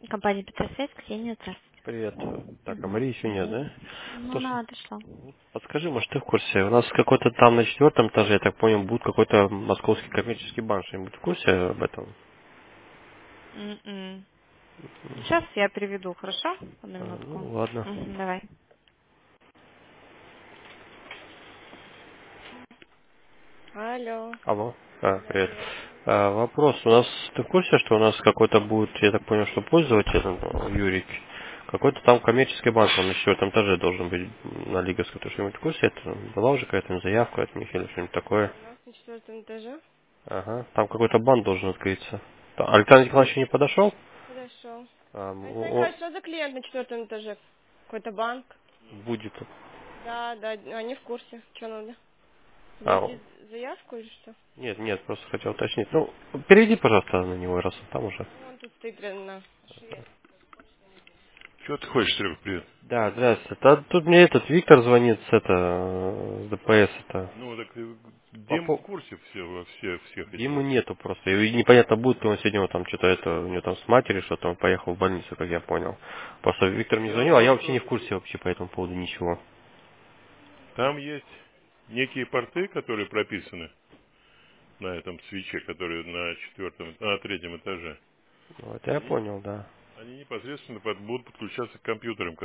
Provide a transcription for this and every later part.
Компания Петросвязь, Ксения, здравствуйте. Привет. Так, а Угу. Марии еще нет, да? Ну, Слушай, она отошла. подскажи, может, ты в курсе? У нас какой-то там на 4-м этаже, я так понял, будет какой-то московский коммерческий банк. Что-нибудь в курсе об этом? М-м. Сейчас я переведу, хорошо? Одну минутку. Ну, ладно. Мгм, давай. Алло. Алло. Да, Привет. привет. Вопрос. У нас, ты в курсе, что у нас какой-то будет, я так понял, что пользователь, Юрик, какой-то там коммерческий банк, он на 4-м этаже должен быть на Лиговской. Ты что-нибудь в курсе? Это была уже какая-то заявка от них или что-нибудь такое? У нас на 4-м этаже. Ага. Там какой-то банк должен открыться. Александр Николаевич еще не подошел? Подошел. Ну, Александр Николаевич, что за клиент на 4-м этаже? Какой-то банк? будет. Да, да, они в курсе. Что надо? А, Внести заявку или что? нет, нет, просто хотел уточнить. Ну, перейди, пожалуйста, на него, раз он там уже. Ну, он тут стоит рядом на шве. Чего ты хочешь, Серега, привет? Да, здравствуйте. Тут мне этот Виктор звонит с ДПС. Это. Ну, так По Дима в по- курсе всех этих. Димы нету просто. И непонятно, будет ли он сегодня вот там что-то это, у него там с матерью что-то, он поехал в больницу, как я понял. Просто Виктор мне Дело в звонил, а я том, вообще не что в курсе вообще по этому поводу ничего. там есть некие порты, которые прописаны на этом свече, которые на 3-м этаже. Вот, я Они, понял, да. они непосредственно будут подключаться к компьютерам,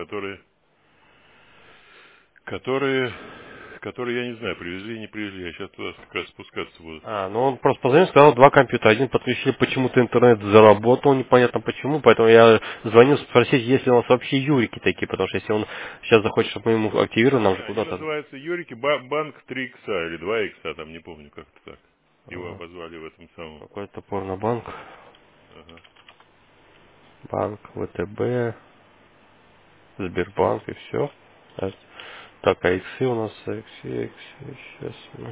которые, я не знаю, привезли или не привезли. Я сейчас туда как раз спускаться буду. Ну он просто позвонил, сказал, два компьютера. Один подключили, почему-то интернет заработал, непонятно почему. Поэтому я звонил спросить, есть ли у нас вообще юрики такие, потому что если он сейчас захочет, чтобы мы ему активировали, нам же Они куда-то... называются Юрики Банк 3 икса или 2 икса, там не помню, как это так. Его обозвали в этом самом. Какой-то порнобанк, Ага. банк, ВТБ, Сбербанк и все. Так, а иксы у нас, иксы, сейчас мы...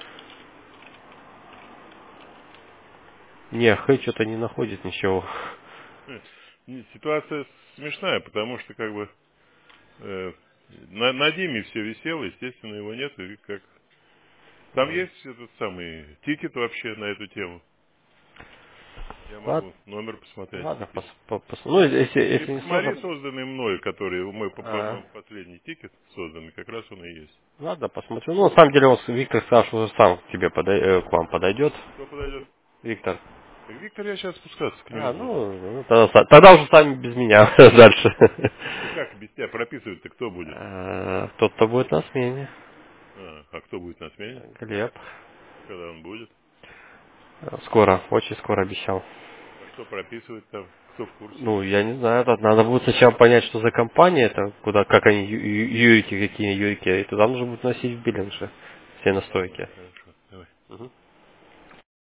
Не, Хэй что-то не находит ничего. Ситуация смешная, потому что как бы э, на Диме все висело, естественно, его нет. И как... Там есть этот самый тикет вообще на эту тему. Я Ладно, могу номер посмотреть. ладно, ну, Ты если не посмотри сложно... созданный мной, который мы, А, по-моему, последний тикет созданный, как раз он и есть. ладно, посмотрю. Ну, на самом деле, вот Виктор сказал, что уже сам к тебе к вам подойдет. Кто подойдет? Виктор. Так, Виктор, я сейчас спускаться к нему буду. Тогда, тогда уже сами без меня дальше. Ну как без тебя прописывать-то кто будет? Тот, кто будет на смене. А кто будет на смене? Глеб. Когда он будет? Скоро, очень скоро обещал. А кто прописывает там? Кто в курсе? Ну, я не знаю, тут надо будет сначала понять, что за компания это, куда, как они, юрики, какие юрики, и туда нужно будет носить в биллинже все Ладно, настойки. хорошо. Давай.